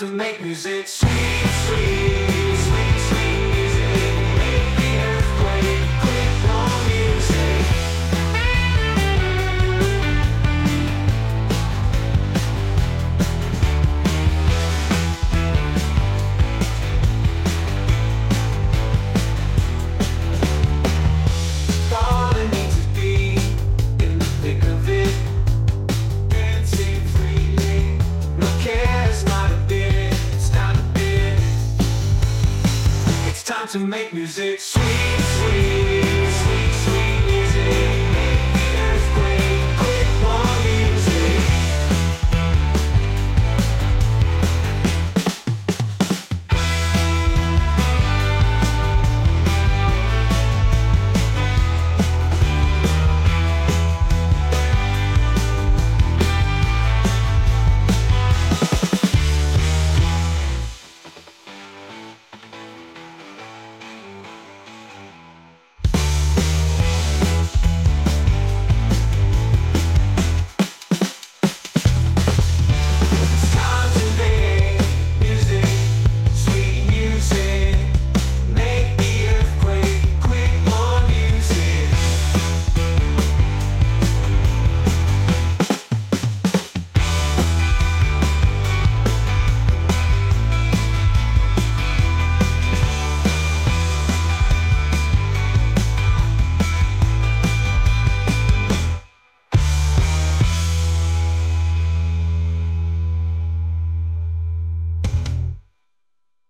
to make music sweet, sweet, sweet, sweet music. Make the earthquake, click more music. Falling needs to be in the thick of it. Dancing freely, no care, it's not a bit, it's not a bit. It's time to make music sweet, sweet.